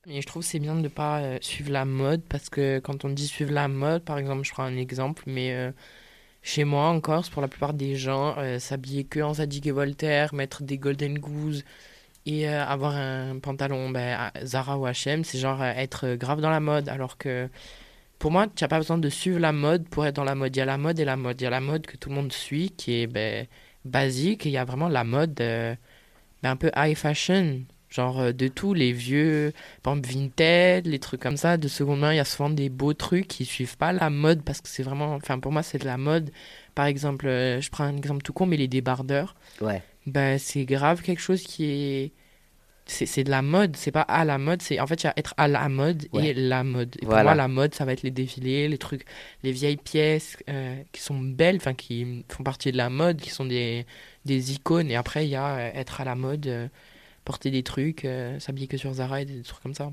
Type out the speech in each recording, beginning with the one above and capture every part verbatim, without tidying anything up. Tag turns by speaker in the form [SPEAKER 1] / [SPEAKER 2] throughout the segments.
[SPEAKER 1] Et je trouve que c'est bien de ne pas euh, suivre la mode parce que quand on dit suivre la mode, par exemple, je prends un exemple, mais euh, chez moi en Corse, pour la plupart des gens, euh, s'habiller que en Zadig et Voltaire, mettre des Golden Goose et euh, avoir un pantalon ben, à Zara ou H et M, c'est genre euh, être euh, grave dans la mode. Alors que pour moi, tu n'as pas besoin de suivre la mode pour être dans la mode. Il y a la mode et la mode. Il y a la mode que tout le monde suit, qui est ben, basique, et il y a vraiment la mode euh, ben, un peu high fashion. Genre euh, de tout, les vieux, par exemple Vinted, les trucs comme ça, de seconde main, il y a souvent des beaux trucs qui suivent pas la mode parce que c'est vraiment, enfin pour moi c'est de la mode. Par exemple, euh, je prends un exemple tout con, mais les débardeurs,
[SPEAKER 2] Ouais,
[SPEAKER 1] ben c'est grave quelque chose qui est, c'est c'est de la mode, c'est pas à la mode, c'est en fait il y a être à la mode et
[SPEAKER 2] ouais,
[SPEAKER 1] la mode. Et pour moi
[SPEAKER 2] voilà.
[SPEAKER 1] la mode ça va être les défilés, les trucs, les vieilles pièces euh, qui sont belles, enfin qui font partie de la mode, qui sont des, des icônes. Et après il y a euh, être à la mode. euh, porter des trucs, euh, s'habiller que sur Zara et des trucs comme ça.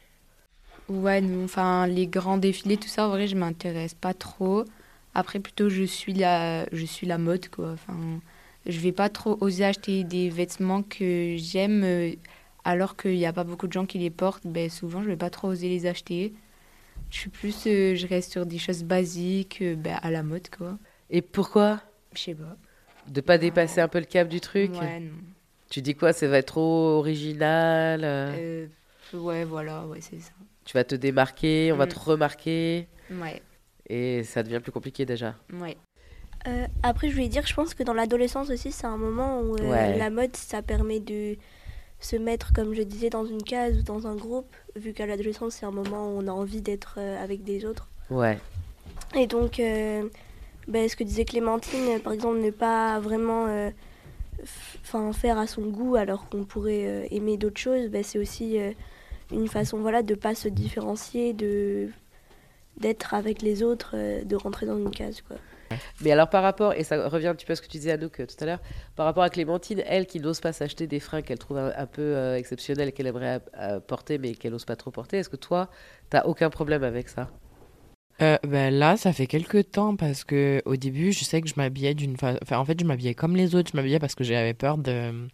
[SPEAKER 3] Ouais, non, enfin, les grands défilés, tout ça, en vrai, je m'intéresse pas trop. Après, plutôt, je suis la, je suis la mode, quoi. Enfin, je vais pas trop oser acheter des vêtements que j'aime, euh, alors qu'il n'y a pas beaucoup de gens qui les portent. Ben, souvent, je vais pas trop oser les acheter. Je suis plus, euh, je reste sur des choses basiques, euh, ben, à la mode, quoi.
[SPEAKER 2] Et pourquoi?
[SPEAKER 3] Je sais pas.
[SPEAKER 2] De pas dépasser
[SPEAKER 3] Enfin,
[SPEAKER 2] un peu le cap du truc?
[SPEAKER 3] ouais, non.
[SPEAKER 2] Tu dis quoi? Ça va être trop original? euh,
[SPEAKER 3] Euh, ouais, voilà, ouais, c'est ça.
[SPEAKER 2] Tu vas te démarquer, on va te
[SPEAKER 3] Mm,
[SPEAKER 2] remarquer,
[SPEAKER 3] ouais,
[SPEAKER 2] et ça devient plus compliqué déjà.
[SPEAKER 3] ouais.
[SPEAKER 4] Euh, après, je voulais dire, je pense que dans l'adolescence aussi, c'est un moment où euh,
[SPEAKER 2] Ouais,
[SPEAKER 4] la mode, ça permet de se mettre, comme je disais, dans une case ou dans un groupe, vu qu'à l'adolescence, c'est un moment où on a envie d'être euh, avec des autres.
[SPEAKER 2] ouais.
[SPEAKER 4] Et donc, euh, ben, ce que disait Clémentine, euh, par exemple, ne pas vraiment euh, f- 'fin, faire à son goût alors qu'on pourrait euh, aimer d'autres choses, ben, c'est aussi euh, une façon voilà, de ne pas se différencier, de, d'être avec les autres, euh, de rentrer dans une case, quoi.
[SPEAKER 2] Mais alors par rapport, et ça revient un petit peu à ce que tu disais Anouk euh, tout à l'heure, par rapport à Clémentine, elle qui n'ose pas s'acheter des fringues qu'elle trouve un, un peu euh, exceptionnelles, qu'elle aimerait euh, porter mais qu'elle n'ose pas trop porter, est-ce que toi, t'as aucun problème avec ça?
[SPEAKER 1] Euh, ben là, ça fait quelques temps parce que au début, je sais que je m'habillais d'une façon. Enfin, en fait, je m'habillais comme les autres. Je m'habillais parce que j'avais peur de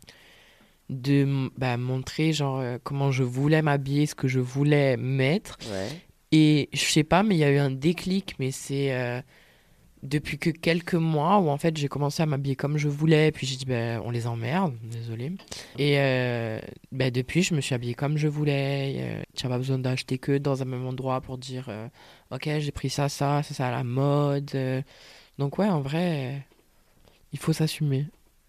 [SPEAKER 1] de bah, montrer genre euh, comment je voulais m'habiller, ce que je voulais mettre.
[SPEAKER 2] Ouais.
[SPEAKER 1] Et je sais pas, mais il y a eu un déclic. Mais c'est euh, depuis que quelques mois où en fait j'ai commencé à m'habiller comme je voulais, puis j'ai dit ben on les emmerde, désolé. Et euh, ben, depuis je me suis habillée comme je voulais. Euh, tu n'as pas besoin d'acheter que dans un même endroit pour dire euh, ok j'ai pris ça, ça, ça c'est à la mode. Euh, donc ouais en vrai euh, il faut s'assumer.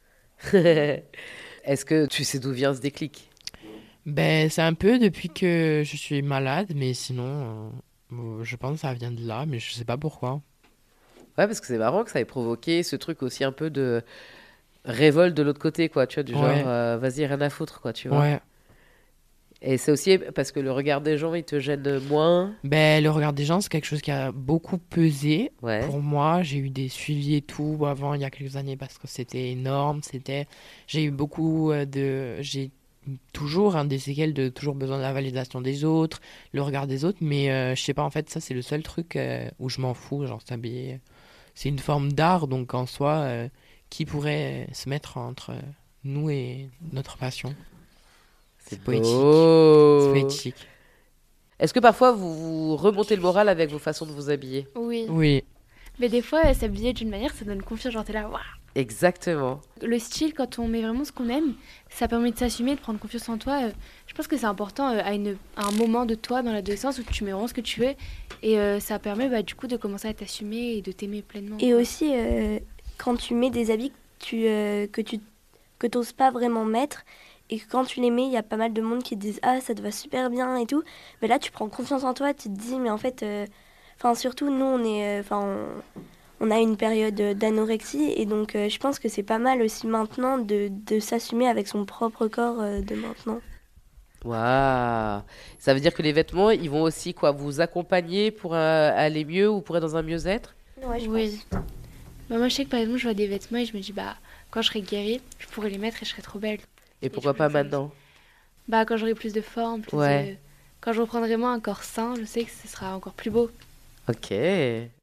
[SPEAKER 2] Est-ce que tu sais d'où vient ce déclic?
[SPEAKER 1] Ben c'est un peu depuis que je suis malade, mais sinon euh, euh, je pense que ça vient de là, mais je sais pas pourquoi.
[SPEAKER 2] Ouais, parce que c'est marrant que ça ait provoqué ce truc aussi un peu de révolte de l'autre côté, quoi, tu vois, du genre,
[SPEAKER 1] Ouais,
[SPEAKER 2] euh, vas-y, rien à foutre, quoi, tu vois.
[SPEAKER 1] ouais.
[SPEAKER 2] Et c'est aussi parce que le regard des gens, il te gêne moins.
[SPEAKER 1] Ben, le regard des gens, c'est quelque chose qui a beaucoup pesé.
[SPEAKER 2] Ouais,
[SPEAKER 1] Pour moi, j'ai eu des suivis et tout avant, il y a quelques années, parce que c'était énorme. C'était, j'ai eu beaucoup euh, de, j'ai toujours hein, des séquelles de toujours besoin de la validation des autres, le regard des autres. Mais euh, je sais pas, en fait, ça, c'est le seul truc euh, où je m'en fous. Genre, s'habiller, c'est une forme d'art, donc en soi, euh, qui pourrait se mettre entre euh, nous et notre passion?
[SPEAKER 2] c'est
[SPEAKER 1] C'est poétique. C'est
[SPEAKER 2] beau.
[SPEAKER 1] poétique.
[SPEAKER 2] Est-ce que parfois vous, vous remontez le moral avec vos façons de vous habiller?
[SPEAKER 5] Oui.
[SPEAKER 1] Oui.
[SPEAKER 5] Mais des fois, euh, s'habiller d'une manière, ça donne confiance. Genre, t'es là, waouh.
[SPEAKER 2] Exactement.
[SPEAKER 5] Le style, quand on met vraiment ce qu'on aime, ça permet de s'assumer, de prendre confiance en toi. Euh, Je pense que c'est important euh, à, une, à un moment de toi dans l'adolescence où tu mets vraiment ce que tu veux. Et euh, ça permet bah, du coup de commencer à t'assumer et de t'aimer pleinement,
[SPEAKER 4] Et
[SPEAKER 5] quoi.
[SPEAKER 4] aussi, euh, quand tu mets des habits que tu, euh, que tu que t'oses pas vraiment mettre, et que quand tu les mets, il y a pas mal de monde qui te disent ah ça te va super bien et tout. Mais là, tu prends confiance en toi, tu te dis mais en fait, euh, enfin surtout nous on est, enfin on, on a une période d'anorexie et donc euh, je pense que c'est pas mal aussi maintenant de, de s'assumer avec son propre corps euh, de maintenant.
[SPEAKER 2] Waouh. Ça veut dire que les vêtements, ils vont aussi quoi, vous accompagner pour euh, aller mieux ou pour être dans un mieux-être?
[SPEAKER 4] Ouais, je
[SPEAKER 5] Oui.
[SPEAKER 4] pense.
[SPEAKER 5] Bah, moi, je sais que par exemple, je vois des vêtements et je me dis, bah, quand je serai guérie, je pourrai les mettre et je serai trop belle.
[SPEAKER 2] Et
[SPEAKER 5] Et du
[SPEAKER 2] pourquoi
[SPEAKER 5] coup, je
[SPEAKER 2] pas
[SPEAKER 5] me fais aussi.
[SPEAKER 2] maintenant?
[SPEAKER 5] Bah, quand j'aurai plus de forme, plus
[SPEAKER 2] Ouais.
[SPEAKER 5] de. Quand je reprendrai moi un corps sain, je sais que ce sera encore plus beau.
[SPEAKER 2] Ok.